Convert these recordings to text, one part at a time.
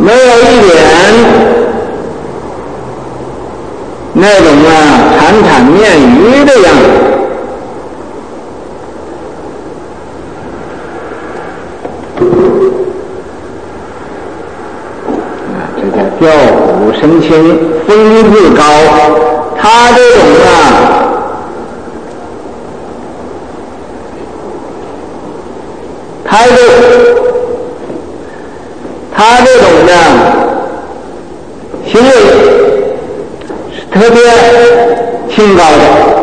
没有一点那种缠缠绵语的样子。这叫调虎生情，风自高。他这种态度，他这种行为是特别清高的。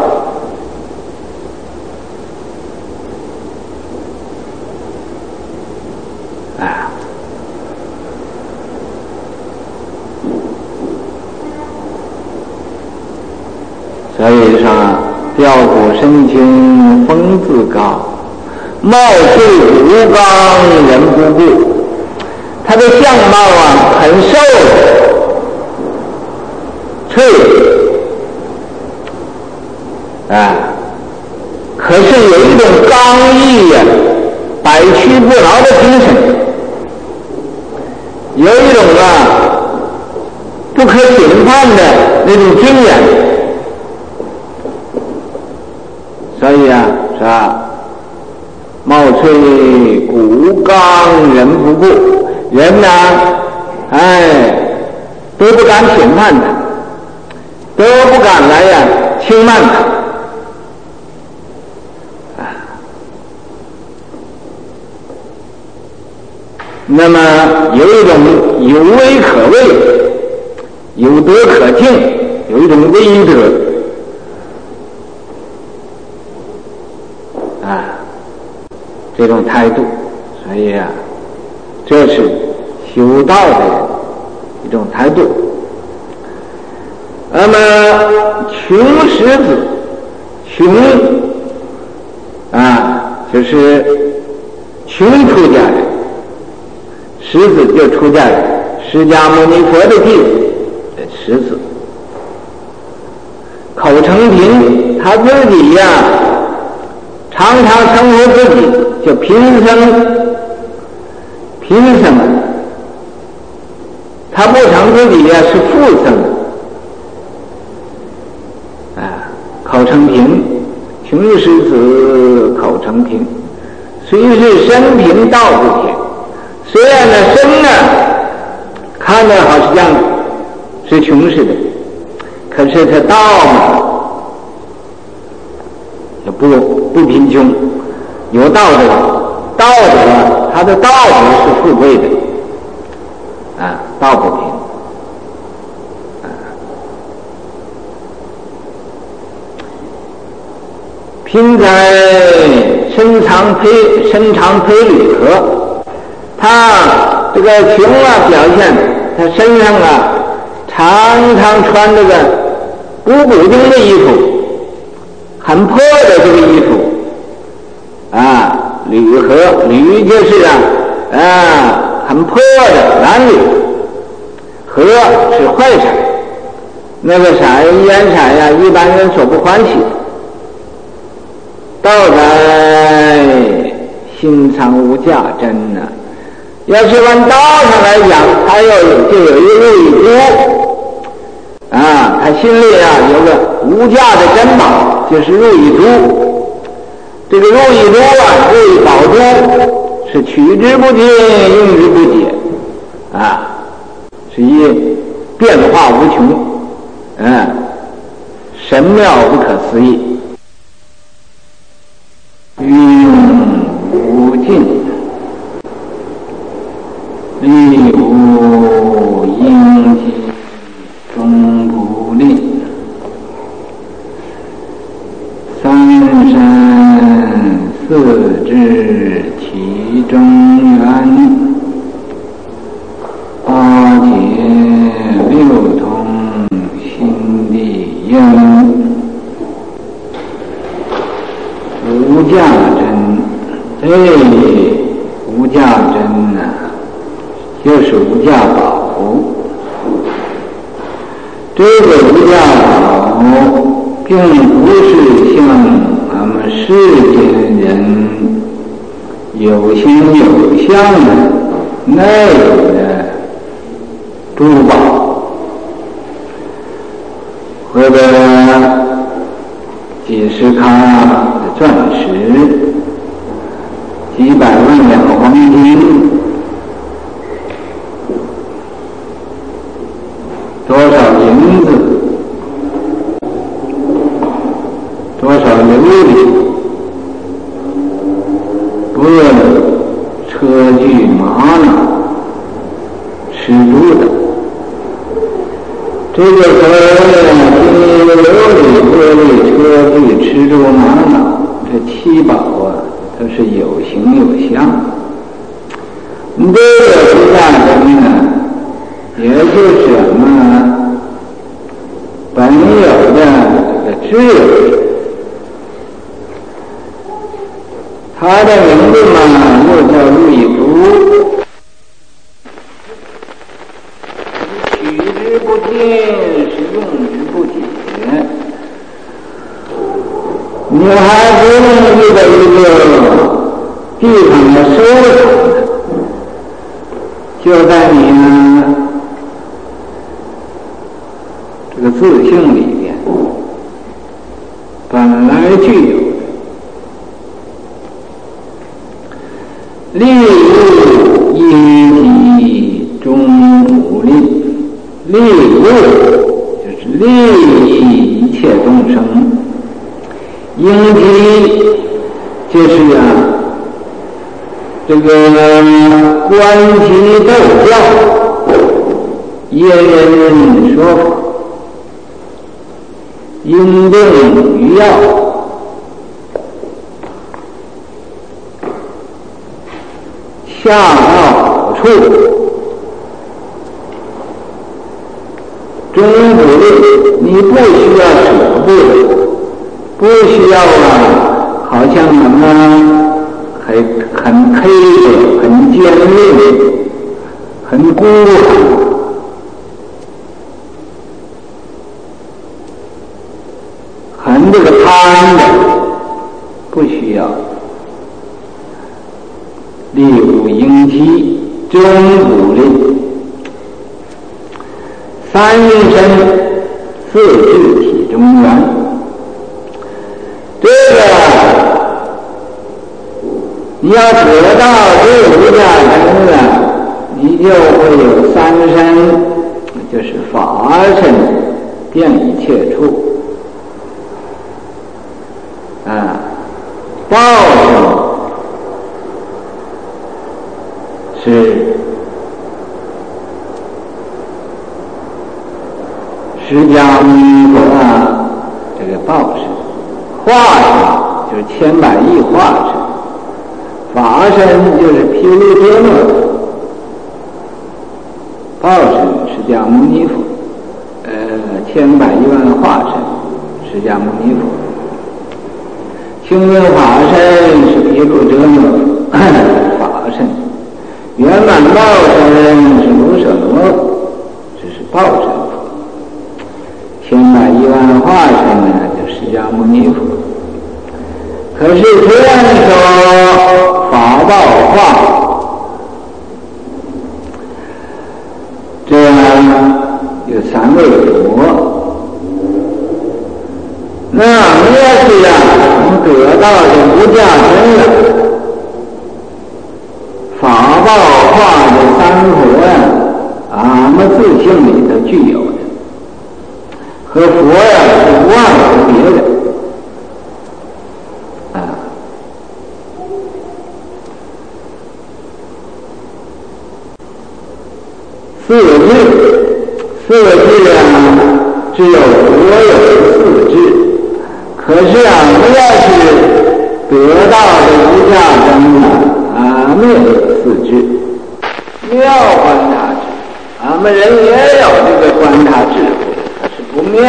所以说调虎生情，风自高，貌似吴刚人不顾。他的相貌很瘦脆可是有一种刚毅百屈不挠的精神，有一种不可侵犯的那种尊严。所以是吧，貌翠骨刚人不顾，人都不敢侵犯他，都不敢来轻慢他。那么有一种有威可畏，有德可敬，有一种威德这种态度。所以这是修道的人一种态度。那么穷狮子，穷就是穷出家人，狮子就出家人，释迦牟尼佛的弟子，狮子。口成贫，他自己常常称呼自己叫贫僧，贫僧，他不称自己是富僧。口成贫，穷狮子口成贫，虽是身贫道不贫。虽然身看着好像是穷似的，可是他道也不贫穷，有道德，道德他的道德是富贵的道不贫。贫在身长胚履合，他这个穷表现他身上常常穿这个不固定的衣服，很破的这个衣服履合，履就是很破的褴褛，合是坏色，那个颜色一般人所不欢喜。道在心藏无价真要是按道上来讲，他就有一个入一珠他心里有个无价的珍宝，就是入一珠。这个入一珠入一宝珠是取之不尽，用之不竭是一变化无穷神妙不可思议，运无尽，力无应尽，终不吝。三身四肢其中缘，八节六通心地应。无价真，无价真就是无价宝。这个无价宝并不是像俺们世间人有形有相的那种的珠宝，或者几十卡的钻石，几百万两黄金，多少银子，多少琉璃，不论车具马马，吃住的，这个和金琉璃、玻璃、车具、吃住马马，这七宝啊，都是有形有相。这个出家人呢，也就是什么本有的这个智慧，他的名字嘛，又叫绿珠。取之不尽，是用之不竭。你还不能遇到一个地方的收藏，就在你呢这个自性里边本来具有的。利物因机中无利，利物就是利益一切众生，因机就是这个观其斗教，因人说法，因定于要，恰到好处，中不利，你不需要舍不得，不需要好像什么很黑的、很尖锐、很孤寒、很这个贪的，不需要。利物因机中不利，三阴身四智体中缘，这个你要得到这无价身了，你就会有三身，就是法身遍一切处报身是释迦牟尼佛这个报身，化身就是千百亿化身，法身就是毗卢遮那佛，报身释迦牟尼佛，千百亿万化身释迦牟尼佛，清净法身是毗卢遮那法身，圆满报身是卢舍那佛，这是报身佛，千百亿万化身呢，就释迦牟尼佛。可是虽然说法报化，这样有三位佛，那我们要是能得到这无价身了，法报化这三佛俺们自性里头具有的，和佛是无二无别的。四智只有佛有四智，可是我要是得到的无价身没有四智，妙观察智，俺们人也有这个观察智慧，可是不妙，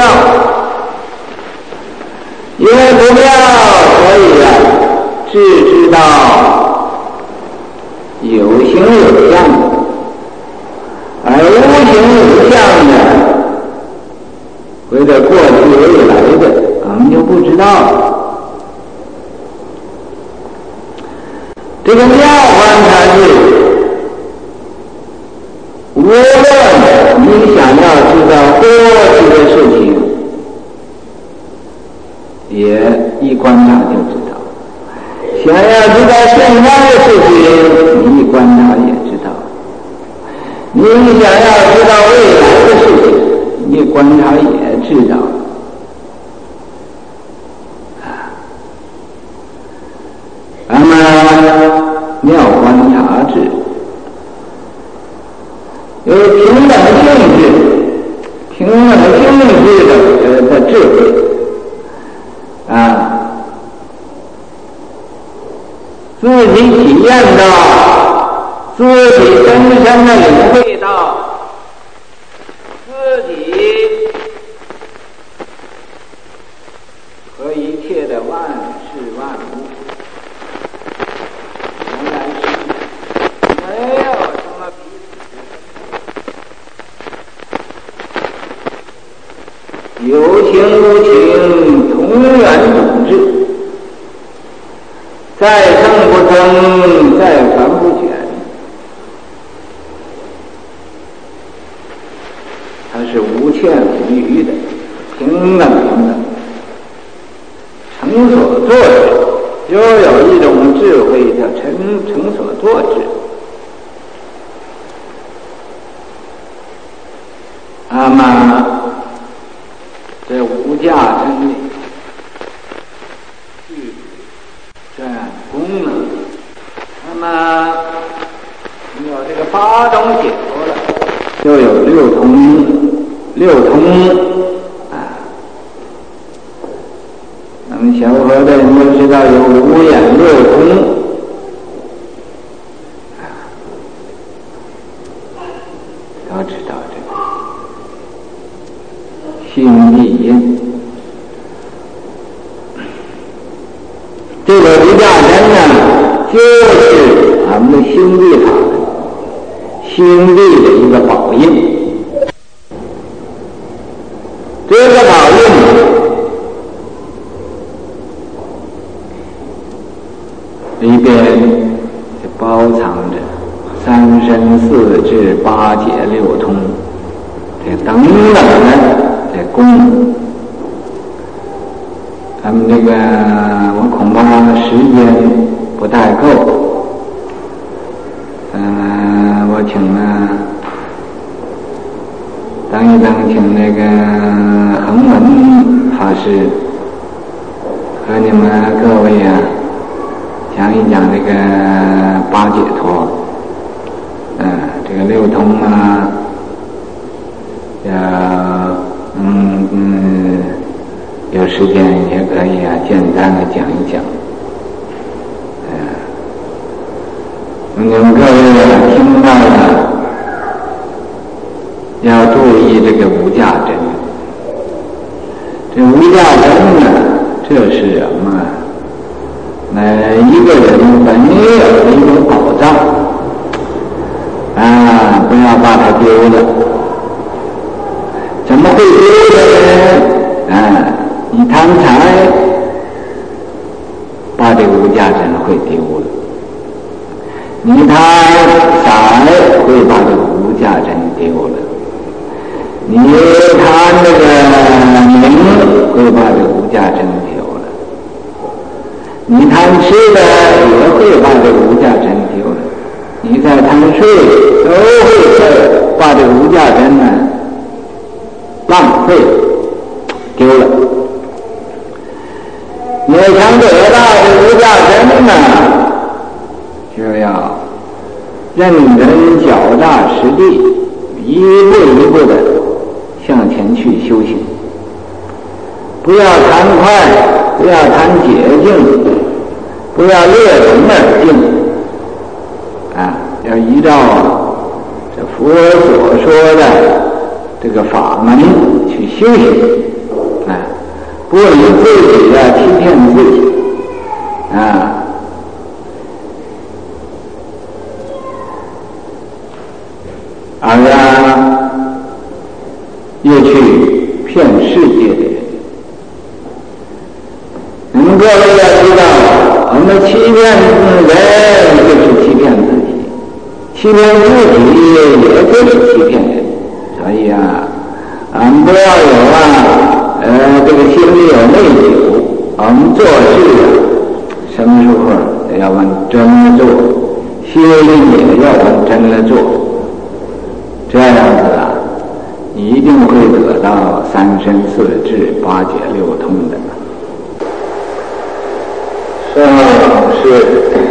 因为不妙，所以只知道有形有相的，而无形无相的，或者过去未来的，俺们就不知道了。这个妙观察智，无论你观察就知道。想要知道现在的事情，你一观察也知道。你想要知道未来的事情，你一观察也知道。那么妙观察智，有平等性质，平等性质的智慧自己体验到，自己深深的领会到，自己和一切的万事万物原来是没有什么彼此有情无情同源同质，再生不生，再传不绝，它是无欠无余的，平等平等，成所作之。又有一种智慧叫成所作之。那么这无价真理这功能，那么有这个八种解脱了，就有六通那么小伙的人都知道有五眼六通都知道这个心地因。这个无价真呢，就是俺们的心地法心地的一个宝印。这个宝印里边就包藏着三身四智八解六通这等等的这功能。咱们这个我恐怕时间不太够，我请等一等，请那个恒文法师和你们各位讲一讲这个八解脱，这个六通有时间也可以简单的讲一讲。你们各位听到了，要注意这个无价真。这无价真呢，这是什么？每一个人本有的一种宝藏不要把它丢了。怎么会丢的呢？你贪财，把这个无价真会丢了；你贪财，会把这个无价真丢了；你贪这个名，会把这个无价真丢了；你贪吃的，也会把这个无价真丢了；你再贪睡，都会把这个无价真浪费丢了。你想得到这无价真就要认真脚踏实地，一步一步的向前去修行。不要贪快，不要贪捷径，不要略同而进要依照这佛所说的这个法门去修行不以自己欺骗自己而又去骗世界的人。你们各位要知道，我们欺骗人就是欺骗自己，欺骗自己也就是欺骗人。所以俺们不要有这个心里有内疚我们做事什么时候要往真了做，学习也要往真了做，这样子啊，一定会得到三身四智八解六通的。上士，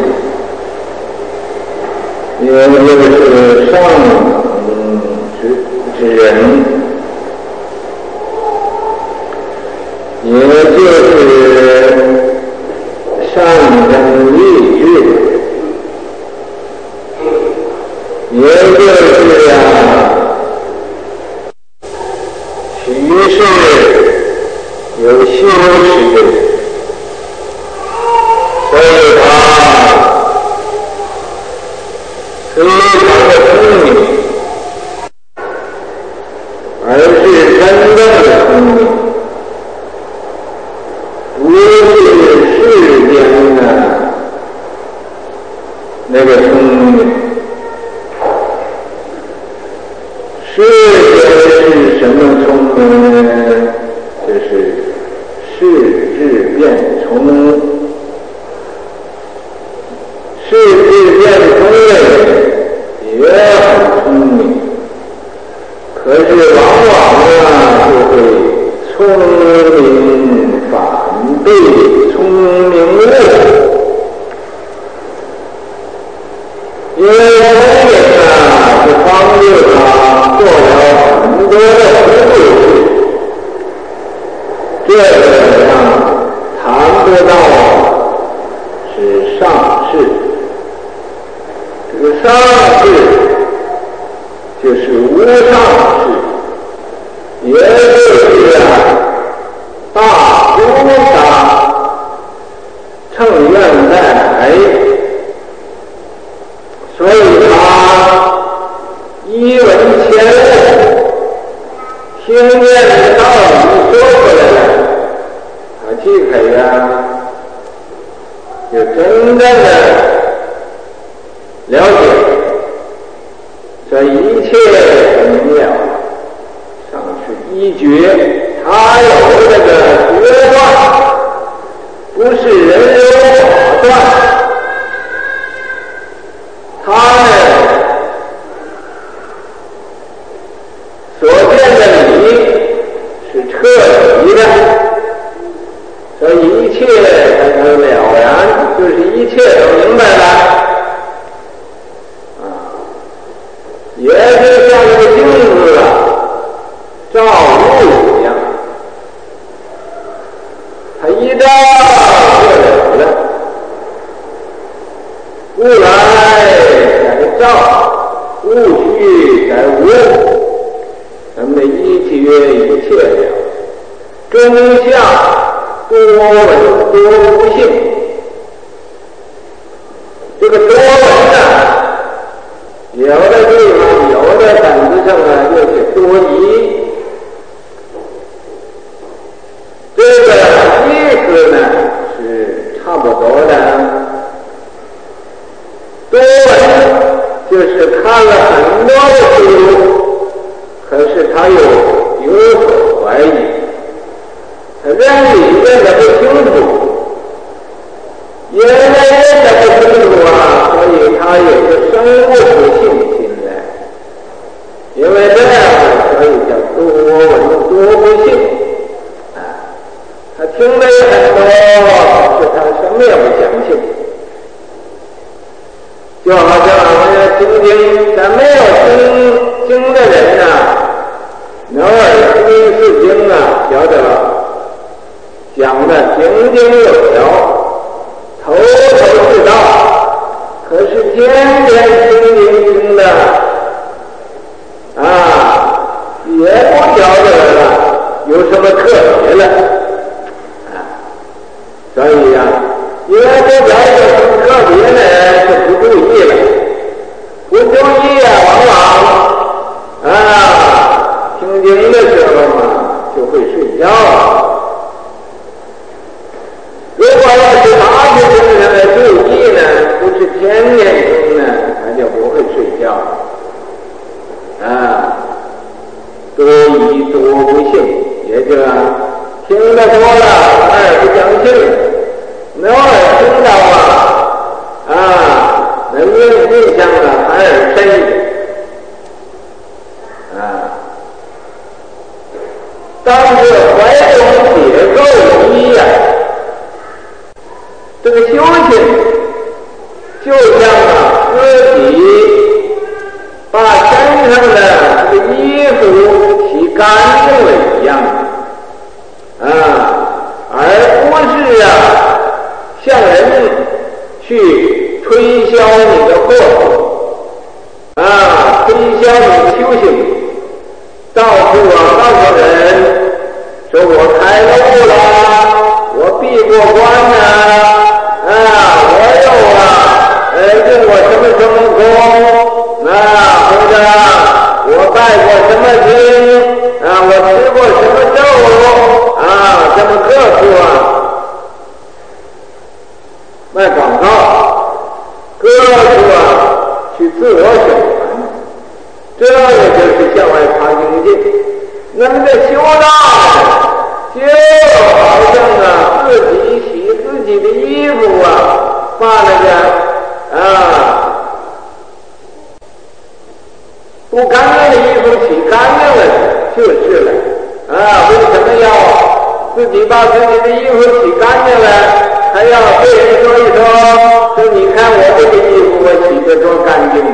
也就是上之人，也就是善根立志，也就是其实有修持，所以他非常的聪明，而是真正的聪明，不是世间的那个聪明。世间是什么聪明呢？就是世智变聪。世智变聪的人也很聪明，可是往往就会聪明反被聪明误，因为聪明是帮助他做了很多的不对事，这个谈不到是上士。这个上士就是无上士，也就是大菩萨乘愿再来，所以他一闻前悟，听见道理说出来了，他即可就真正的了解，这一切明了，上是一觉，他有这个决断，不是人有法断，他呢所见的理是彻底的，所以一切他都了然，就是一切都明白了。也是像一个镜子照物一样，它一照就了了，物来改照，物去改无，咱们的一切一切了，真相多闻多不信，这个多闻有的地方有的本子上就是多疑，这个意思呢是差不多的。多闻就是看了很多的书，可是他有所怀疑，他认理认得不清楚，因为认得不清楚所以他有个生物不信心的，因为这样所以叫多闻多不信他听的也很多，可是他什么也不相信。就好像我们听经，咱没有听经的人偶尔听一次经晓得了，讲的井井有条，头头是道，可是天天听的也不晓得了有什么特别了所以因为不晓得有什么特别呢，就不注意了，不注意往往听经的时候就会睡觉如果要是大学生的注意呢，不是天天听呢，他就不会睡觉多疑多不信，也就听得多了，不相信能印象呢还是深一点当这怀中解构一呀，这个修行就像自己把身上的这个衣服洗干净了一样而不是向人去推销你的货推销你的修行，到处告诉人说我开了悟了，我闭过关我又用过什么什么功或者我拜过什么经我吃过什么咒这么客户卖广告，各处去自我宣传，这个就是向外发精进。那么这修道就好像自己洗自己的衣服把那个不干净的衣服洗干净了就是了为什么要自己把自己的衣服洗干净了，还要对人说一说你看我这个衣服我洗得多干净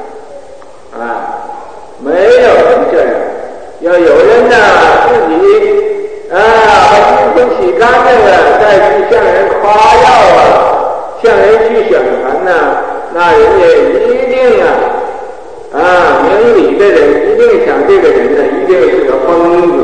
没有人这样，要有人自己把衣服洗干净了再去向人夸耀向人去宣传那人家一定明理的人一定想这个人一定是个疯子，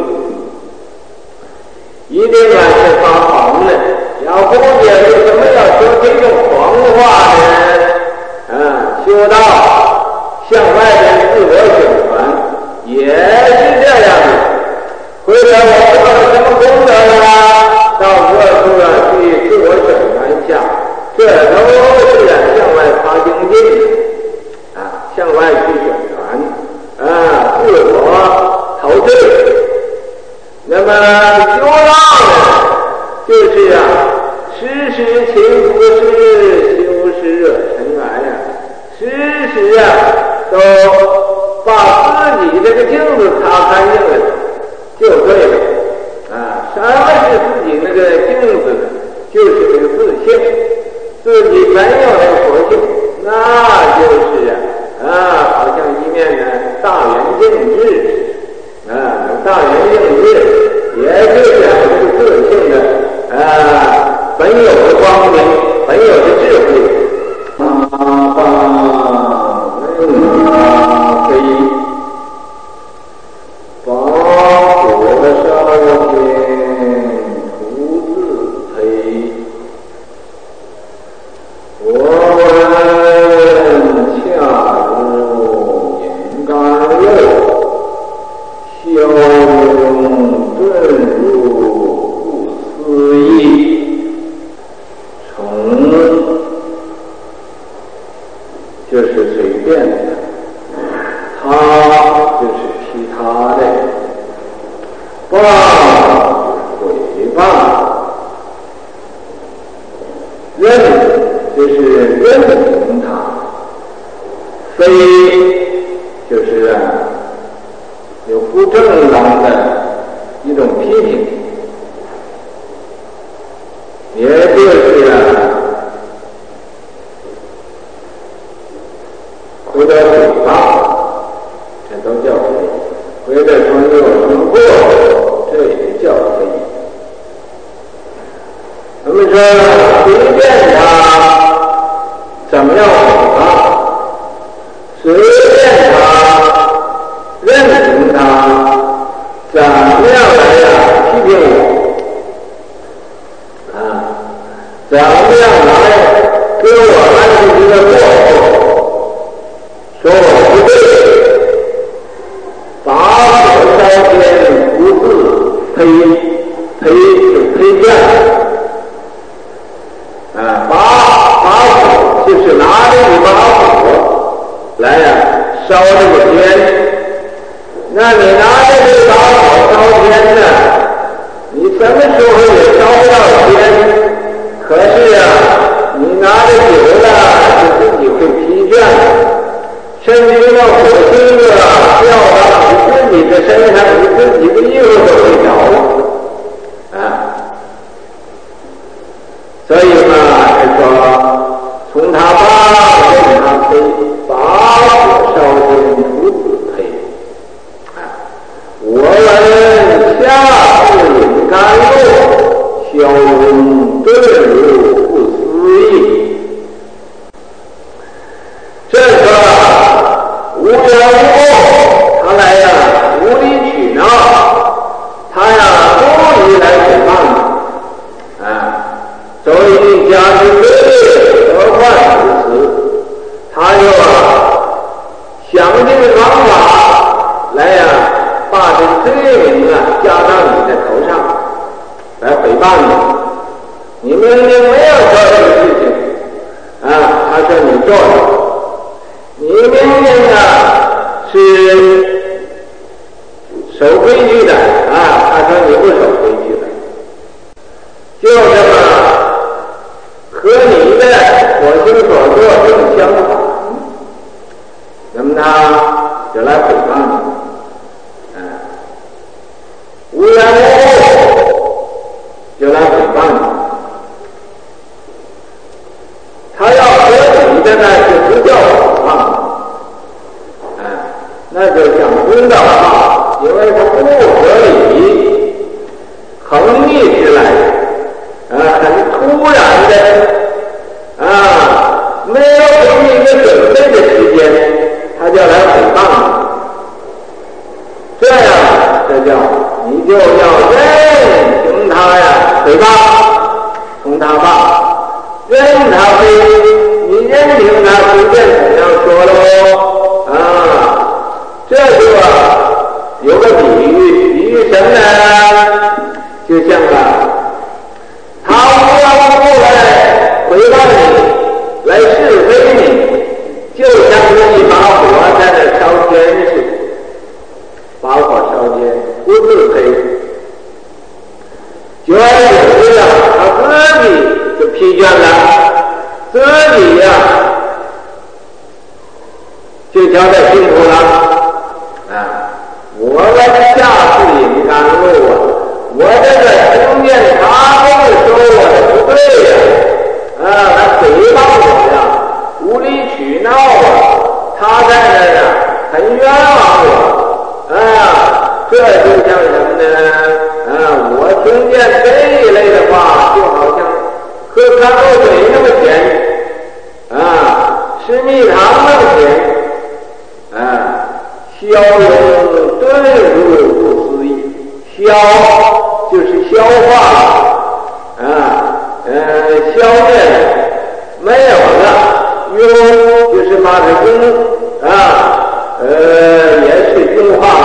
一定是发狂的，要不解为什么要说这种狂话呢修道向外人自我宣传也是这样的，或者我做了什么功德到各处去自我宣传一下，这都是向外发精进向外去宣传自我陶醉。那么修道就是时时勤拂拭，修饰热尘埃时时都把自己这个镜子擦干净了就对了什么是自己那个镜子呢？就是这个自性，自己本有的佛性，那就是好像一面大圆镜智大圆镜智也就是这个自性的本有的光明，本有的智慧非八火烧天徒自摧，我闻恰如银刚肉，消融顿入不思议，从就是随便的，他就是其他的，谤毁谤，认就是认同他，非就是有不正当的一种批评，也就是或者诽谤，这都叫非；或者说有什么过，这也叫非。那么说随便他怎么样诽谤，随便他认同他怎么样来批评我怎么样来给我安排一个过错，说我不对，把火烧天不自推荐把火就是拿着一把火来烧这个天，那你拿着这把火烧天你什么时候也烧不到天，可是你拿着酒了就自己会就疲倦了，甚至于到火星子掉到你自己的身上，你自己的衣服都没着了啊！所以嘛，就说从他爸任他飞，把火烧尽不自配啊！我闻下至饮甘露，消融顿如不思议。这个无缘无故，他来呀无理取闹，他呀故意来诽谤你啊！所以家之罪何患如此？他就想尽方法来呀把这罪名加到你的头上，来诽谤你。你明明没有做这个事情啊，他说你做了。你明明是守规矩的啊，他说你不守规矩的，就这么和你的所行所做正相反，那么他就来诽谤你，无缘无故就来诽谤你，他要和你的呢就不叫诽谤。那就讲公道话，因为他不合理，横逆之来很突然的没有给你一个准备的时间，他就来诽谤你。这样，这叫你就要任凭他呀诽谤，从他爸任他飞，你任凭他随便怎样说喽这就有个比喻，比喻什么呢？就像他无缘无故来回报你，来是非你，就像是一把火在那烧天似的，把火烧天，不自配。久而久之他自己就疲倦了，自己就交代辛苦了。我下次饮甘露我这个听见他这么说我的不对来诽谤我无理取闹他在那很冤枉我这就像什么呢我听见这一类的话，就好像喝甘露水那么甜吃蜜糖那么甜消融顿如不思议，消就是消化消灭没有了，庸就是把它也是庸化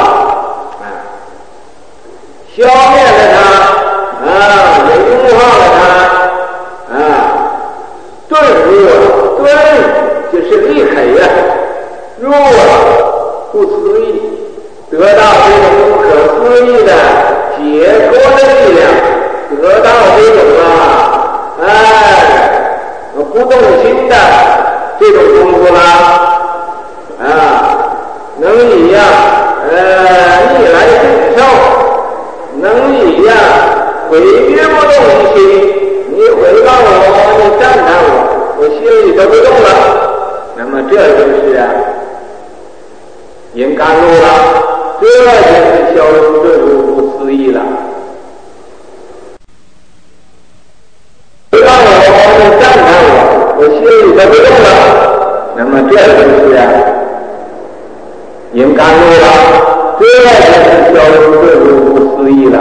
消灭了它也庸化了它顿如顿就是立刻入不思议，得到这种不可思议的解脱的力量，得到这种不动心的这种功夫能以逆来顺受，能以毁约不动于心，你毁谤我，你赞叹我心里都不动了，那么这就是饮甘露了，这就是消融顿如不思议了。让我赞叹我心里都不动了，那么这就是饮甘露了，这就是消融顿如不思议了。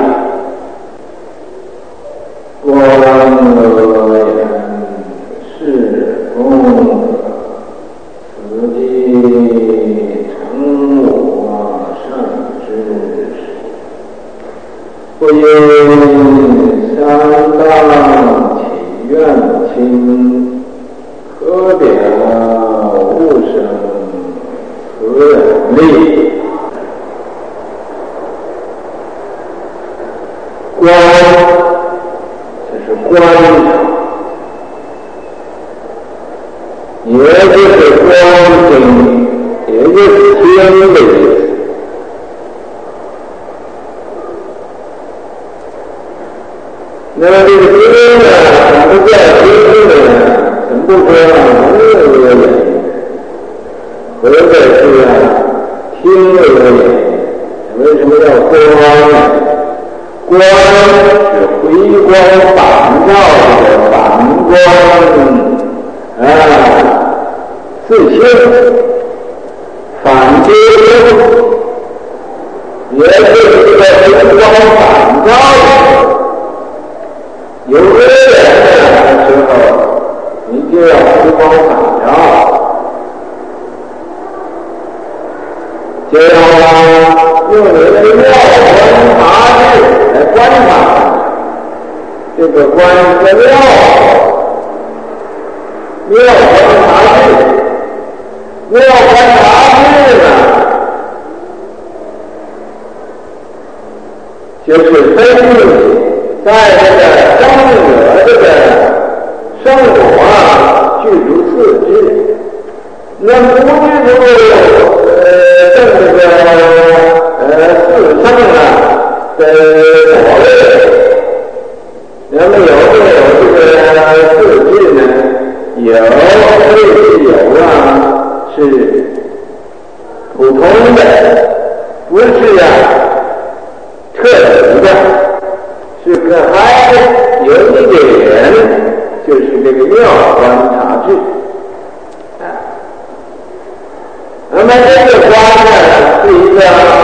光言是空，此地成我善知识，不因三当体愿亲，可表物生何人力？光这是观察，也就是或者是听为眼。为什么叫光呢？光是回光返照的反光自性，反接也是一个回光返照的。有个人的时候，你就要回光返照，就要用你的妙观察智来观察这个观是妙观察智，妙观察智呢，就是分析在这个生者这个生活具足四智，那不具足这个四圣所谓，那么有这个四智呢？有是普通的，不是特殊的，是个还有一点，就是这个妙观察智。那么这个观呢，是一个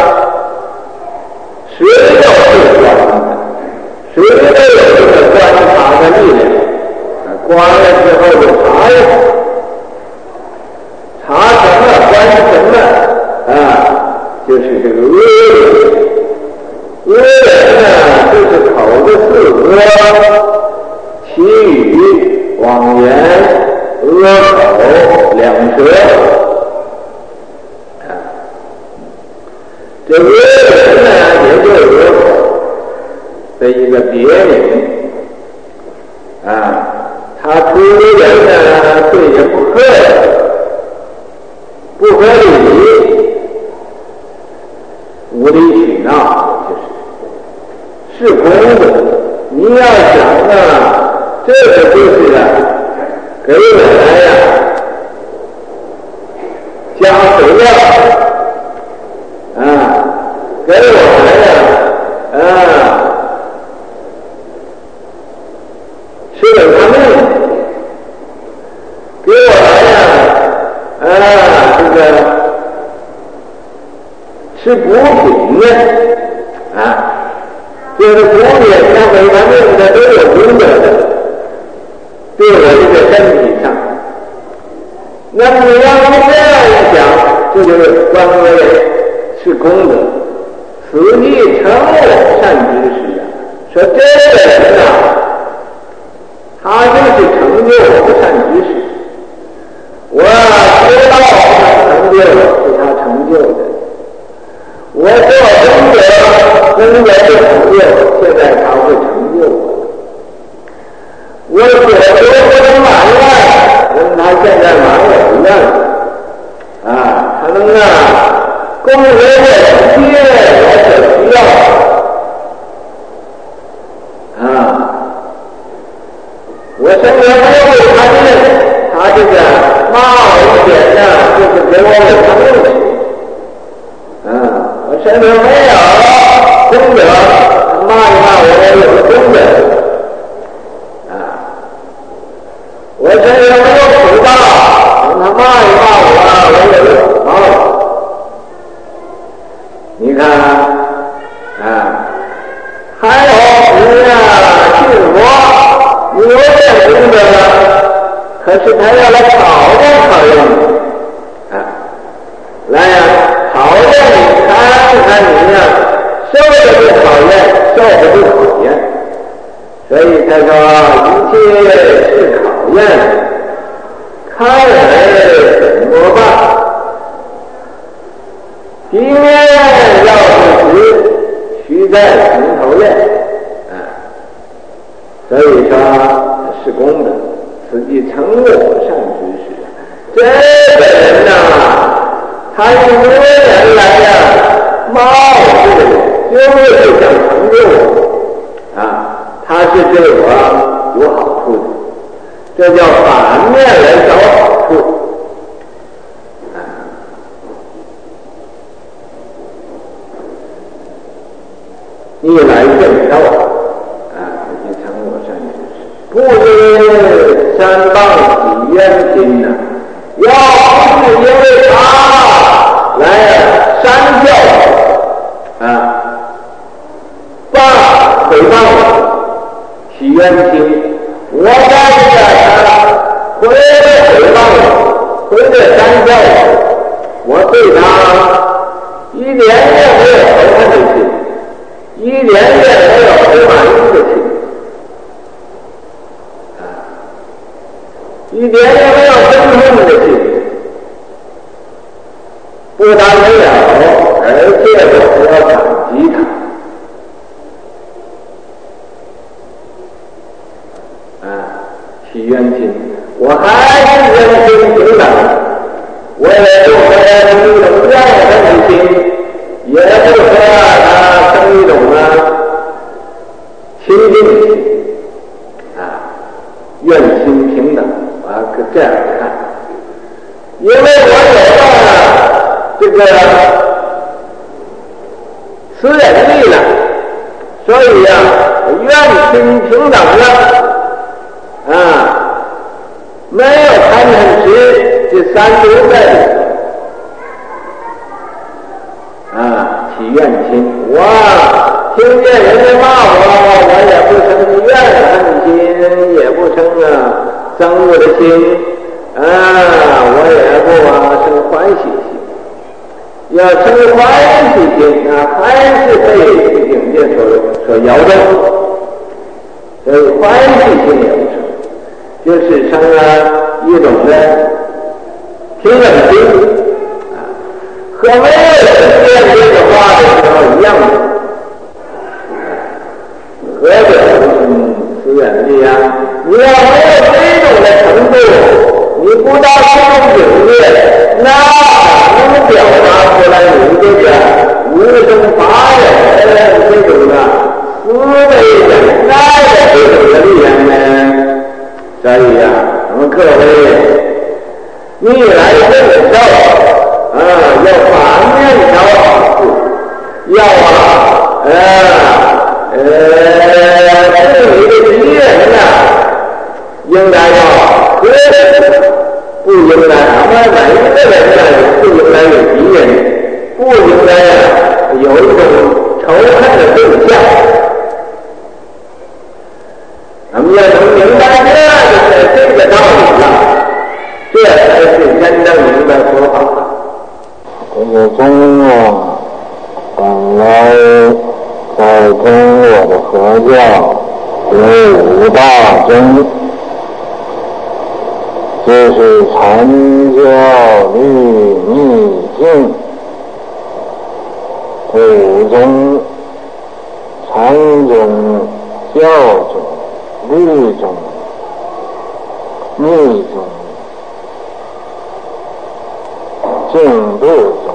谁都是观的，谁都有这个观察的力量。观了之后就查呀，查什么观什么就是这个恶人。恶人呢，就是口的四科，其语、妄言、恶口、两舌。这恶人呢，也就是恶口的一个别名他出人呢，对人不客气，不合理，无理取闹，是公的。你要想这个就是给我来加肥料给我来吃点他命，给我来这个吃补品的就是补品像维他命的都有功德的，对我这个身体上。那么你要是这样一想，这就是观恶人是功德，此地成我善知识说这个人他就是成就我的善知识。我知道他成就是他成就的，我做功德就成就，现在他会成就我。我所求不能满愿，跟他现在满我一样他能功德的一切我所需要我身边没有维他命，他这个骂我一点就是给我维他命我身边没有功德，骂一骂我也有功德我身边没有福报，他骂一骂我也有福报。你看还有你信佛，你有点功德了，可是他要来考验你来考验你，看你受得住考验，受不住考验。所以他说一切是考验，看来怎么办？敌面要是直，须在城头验所以说是功德，此即成我善知识。这个人他以多年来冒失就是想成就我他是对我有好处的，这叫反面来找好处逆来顺受就成我善知识。不知三棒起冤亲呢，要不是因为他来删掉诽谤我起冤亲，我再给他回来诽谤我，回来删掉我对他一点也没有仇恨的心，一点也没有不满意的心，一点也没有憎恨的心，不但没有，而且我要感激他。起冤亲，我还是冤亲平等，我也不和他生一种怨恨的心，也不和他生一种亲近的心怨心平等，我这样看，因为我有了这个慈忍力了，所以怨心平等了。没有贪嗔痴这三毒在里头起怨亲。我听见人家骂我也不生怨恨心，也不生憎恶的心我也不生欢喜心。要生欢喜心还是被境界所摇动，所以欢喜心也不生，就是生一种的平等心和没有实践这个话的时候一样的。何者慈忍力你要没有这种的程度，你不到这种境界，那能表达出来你这个无生法忍的这种思维忍耐的这种的力量呢？所以我们各位逆来顺受要反面找好处，要是你的敌人应该要和睦，不应该每一个人不应该有敌人，不应该有一种仇恨的对象。我们要能明白这个道理了，这才是真正明白佛法。 这个宗本来在中国的佛教有五大宗，就是禅教、律、密、净。这五宗，禅宗、教宗、律宗、密宗、净土宗。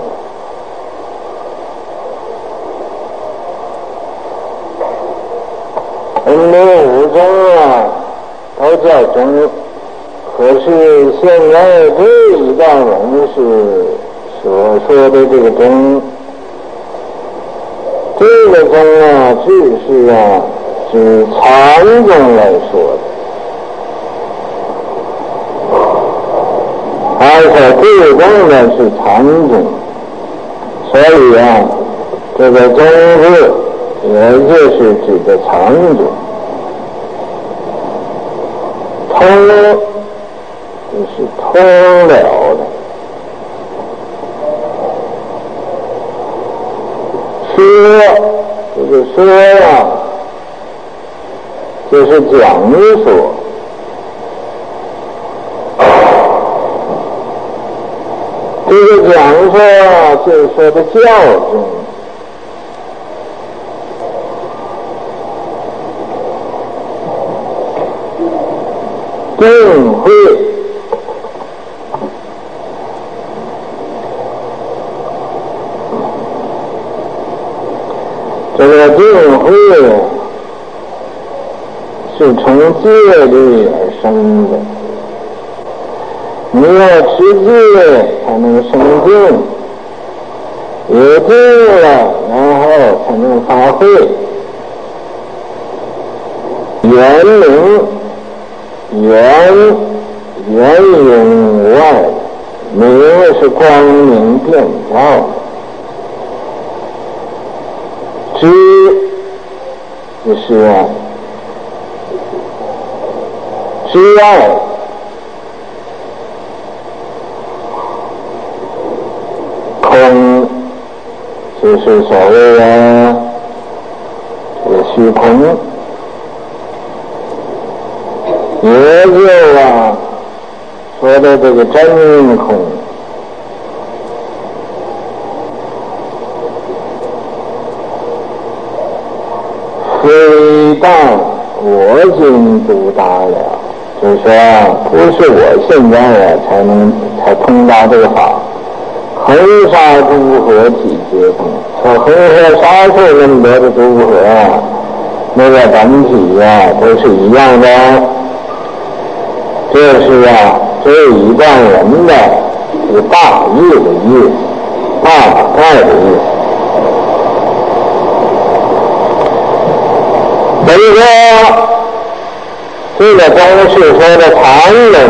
这五宗都叫宗，可是现在这一代人所说的这个宗，这个宗只是指禅宗来说的，而且这宗是禅宗，所以这个宗字也就是指的禅宗。通就是通了的，说这个说就是讲说，这个讲说就是说的教训。定慧这个定慧是从戒律而生的，你要持戒才能生定，有定了然后才能发慧， 圆明圆影外，明是光明遍照，知就是知爱，空就是所谓的这个虚空，也就说的这个真空。非但我今独达了，就是说不是我现在才通达这个法，恒沙诸河体皆通。说恒河沙数那么多的诸河那个本体都是一样的。这是这一段人的这个大意的意思，大概的意思。所以说这个东西说的常人，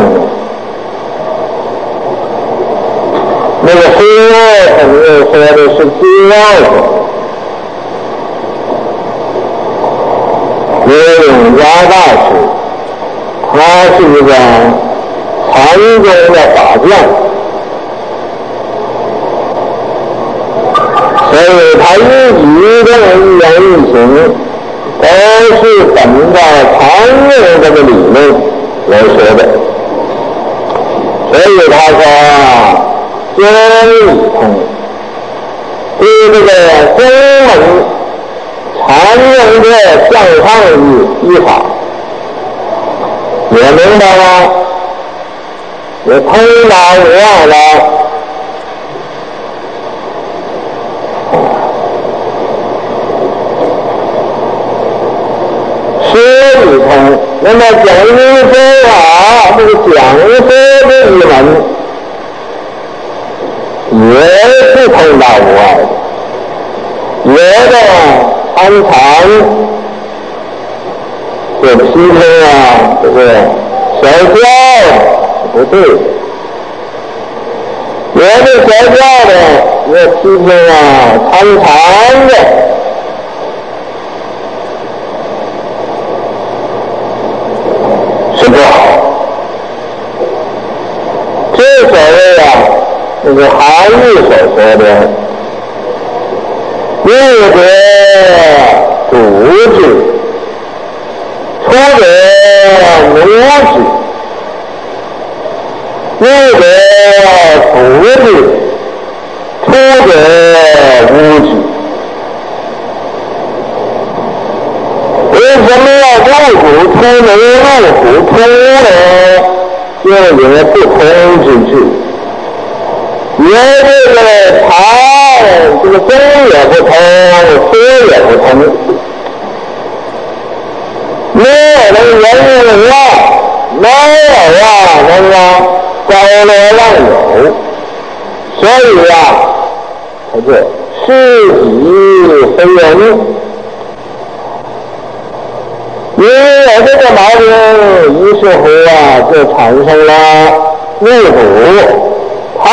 那个说可能说的是教的，刘永嘉大师他是一个禅宗的法将，所以他一举的一言一行都是本着禅宗这个理论来说的。所以他说真理通，对这个中文禅宗的向上依法也明白了，也通达无碍了。说理通，那么讲义说这个讲说这一门也是通达无碍的。有的参禅就批评这个小教不对，有的小教的也批评参禅的是不好。这所谓那个韩愈所说的入者主之，出者奴之，入者辅之，出者污之。为什么要入主出奴，入辅出污呢？就有不通之志。因为这个禅，这个宗也不通，说也不通，没有能圆融没有能高罗万有，所以他就是己非人。因为有这个毛病，于是乎就产生了误主。他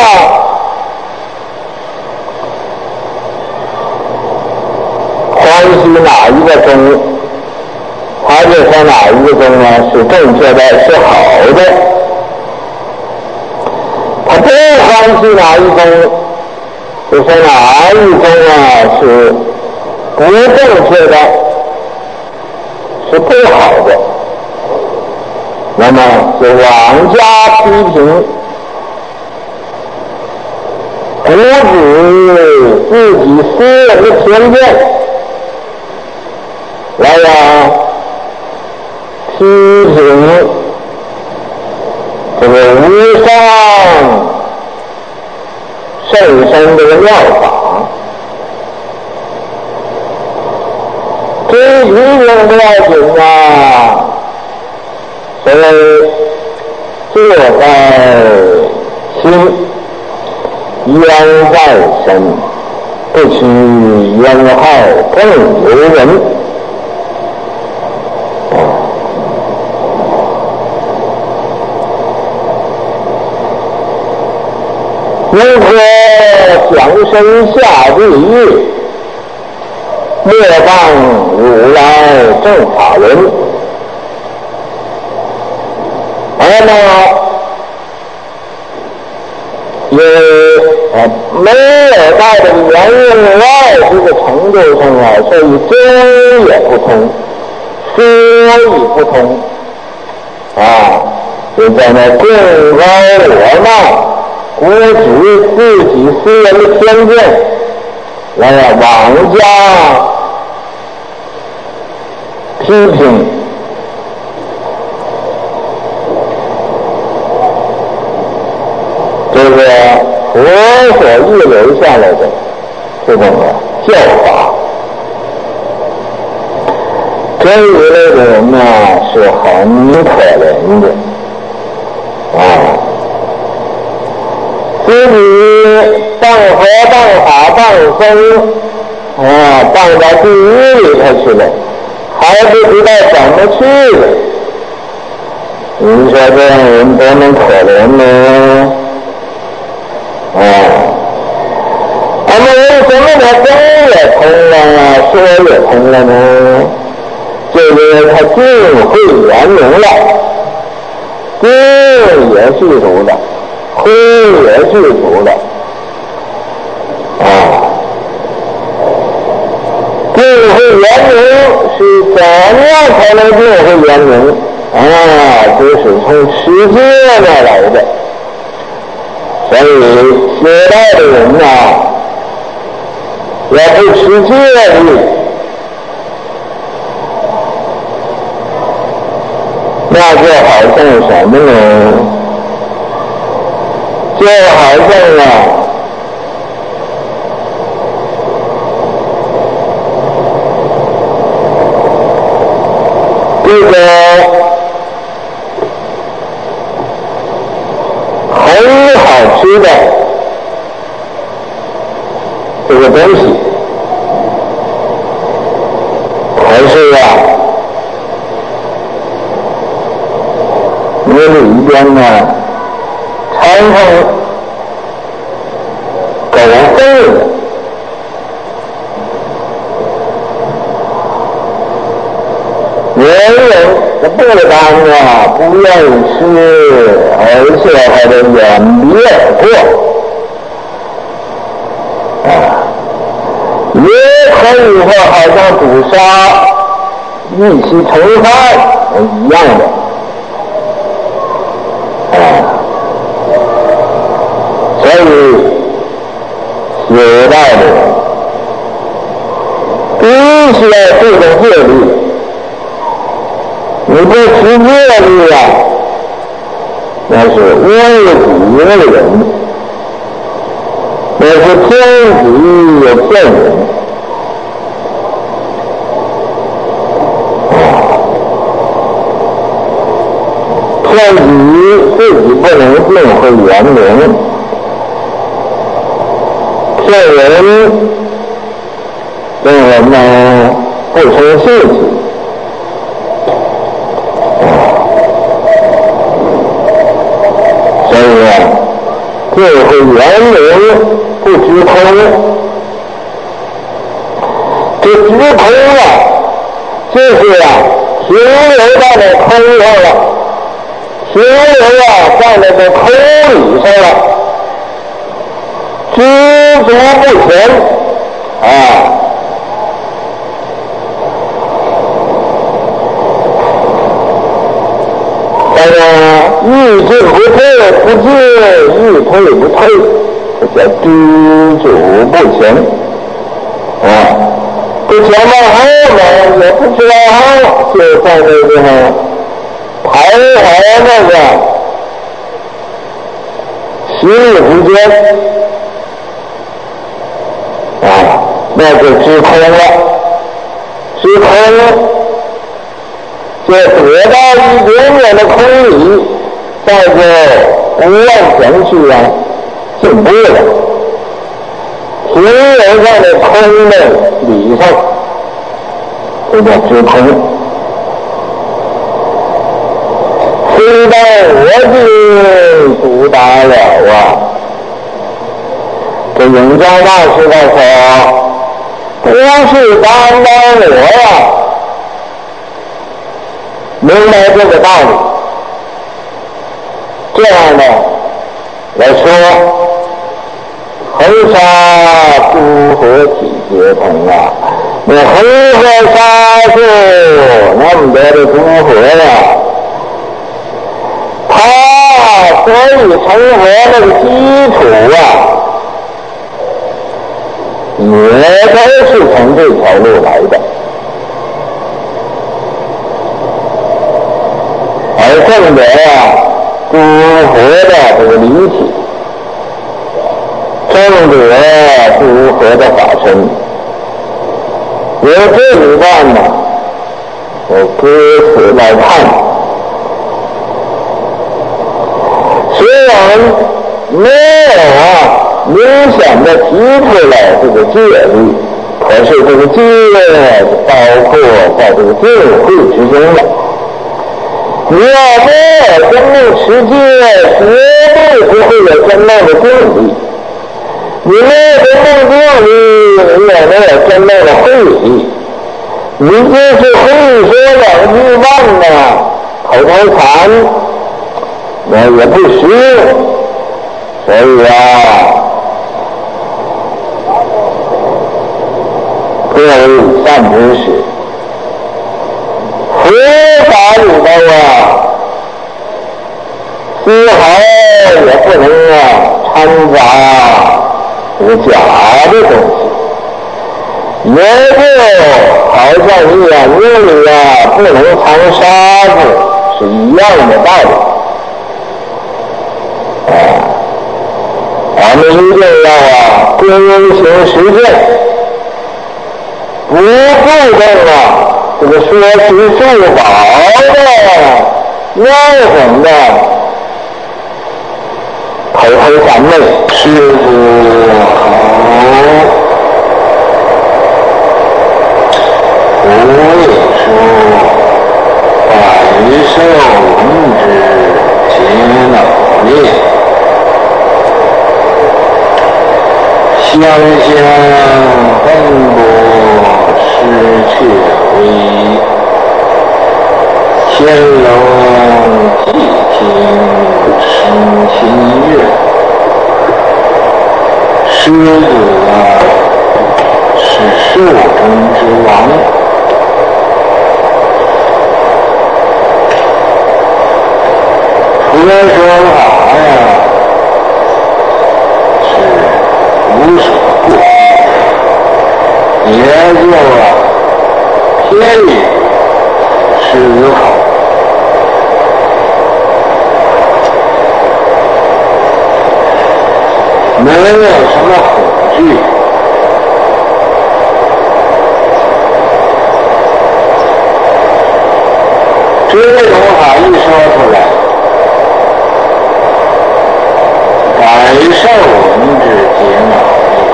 欢喜哪一个宗，他就说哪一个宗是正确的，是好的。他不欢喜哪一宗，就说哪一宗是不正确的，是不好的，那么就往加批评，阻止自己私人的偏见，来批评这个无上甚深这个妙法。这批评不要紧所谓坐在心，冤在身，不取冤害更由人。 如可降生下地狱，莫当如来正法轮。那么因没有到这个原因外这个程度上啊，所以真也不通，说也不通啊，就在那更高我慢，我指自己私人的偏见来妄加批评。这个佛所遗留下来的这种教法，这一类的人呢是很可怜的啊，自己当佛当法当僧啊，当到地狱里头去了，还不知道怎么去了。你说这样人多么可怜呢？那么为什么他真也通了，说也通了呢？就是他定慧圆明了，定也具足了，慧也具足了定慧圆明是怎样才能定慧圆明就是从持戒那来的。所以学道的人要不持戒律，那就好像什么呢？就好像这个很好吃的这个东西，可是你里边常常狗粪的，人不但不愿意吃，而且还得远离而过也可以说好像赌沙一起盛饭一样的所以有道理必须要注重戒律，你不持戒律那是为己为人，那是偏己也骗人骗己自己不能定慧圆明，骗人令人不生兴趣定慧圆明不知空，这知空就是停留在那空上了，停留在那个空理上了，知足不前欲进不退，不进；欲退不退，这叫知足不前不前往后面也不知道就在这个徘徊那个虚无之间那就知空了，知空就得到一点点的空理，再就不往前去进步了，停留在那空的理上，这叫知空。非但我就独达了这永嘉大师他说，不是单单我呀明白这个道理，这样的来说，恒沙诸河体皆通啊！你恒河沙数那么多的诸河呀，它所以成河那个基础啊，也都是从这条路来的。而正者呀，诸河的这个离体，正者诸河的法身，由这一段呢，我歌词来看，虽然没有明显的提出来这个戒律，可是这个戒包括在这个戒会之中了。你要没有真正持戒，绝对不会有真正的定力。你没有真正定力，你也没有真正的慧力。你就是会说两句半呢，口头禅，那也不实用。所以啊，各位善知识，佛法里头啊，丝毫也不能掺杂这个假的东西，也就好像你眼睛里不能藏沙子是一样的道理。我们一定要遵行实践，不注重这个说实说法的那种的口头禅类。师父好，我也说百寿闻之皆老练，香香奔波失去微，天龙寂听生心悦，师子是寿中之王，佛说法呀是无所不及，也就偏离思考，没有什么恐惧。这种法一说出来，百寿闻之皆老练。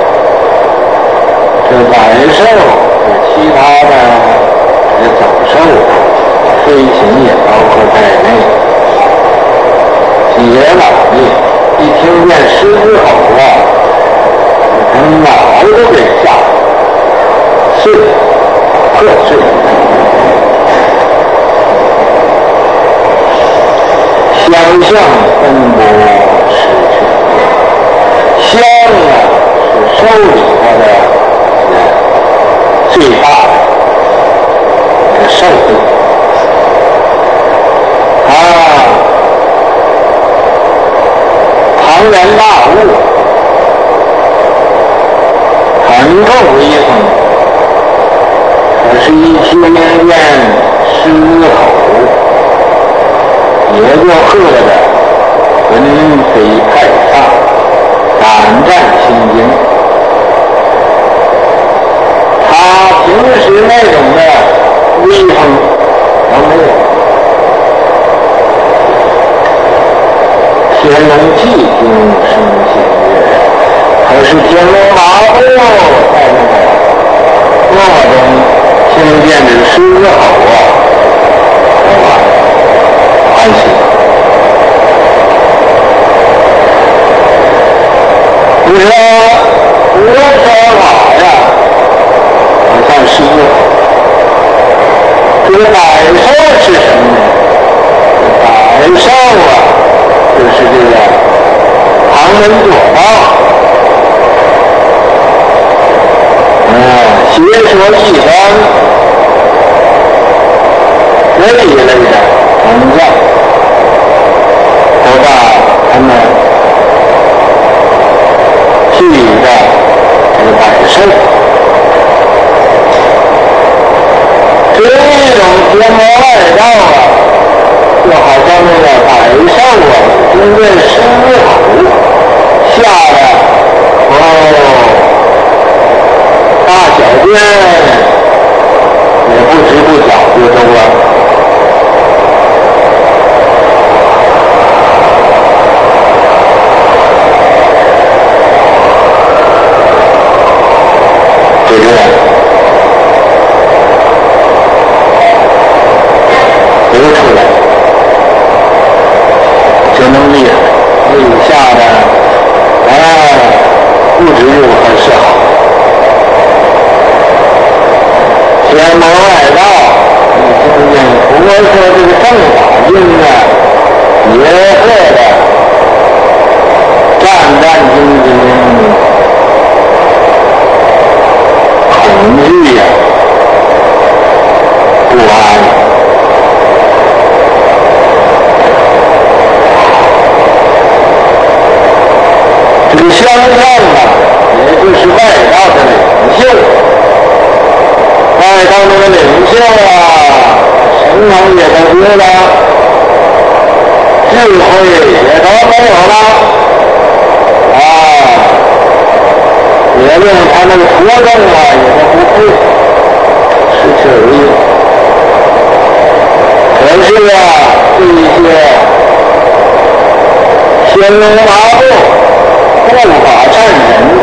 这百寿是其他的这走兽飞禽也包括在内，皆老练。一听见狮子吼把脑都给吓碎，破碎。相向奔波失去，相是收里头的最大的受力。庞然大物，很够威风，可是一听见狮吼，也就喝得魂飞魄散，胆战心惊。他平时那种的威风都没有。天龙寂听生心悦，可是天龙八部在那个梦中听见这个狮子吼欢喜。 不是无说法呀，好像是这个百兽是什么呢？百兽啊，就是这个旁门左道。邪说异端，这一类的宗教，都把他们赋予的这个百兽，这种邪魔外道啊，就好像那个百兽啊，因为狮吼吓得大小便也不知不觉就都了。这个流出来就能厉害，立下的不知如何是好。邪魔外道，你听见佛说这个正法经啊，也会的战战兢兢，恐惧呀，不安。这个相上啊，也就是外道的领袖。外道那个领袖啊，神能也都丢了，智慧也都没有了，也用他那个活动啊，也都不会，失去而已。可是啊，这一些天龙八部、护法善神，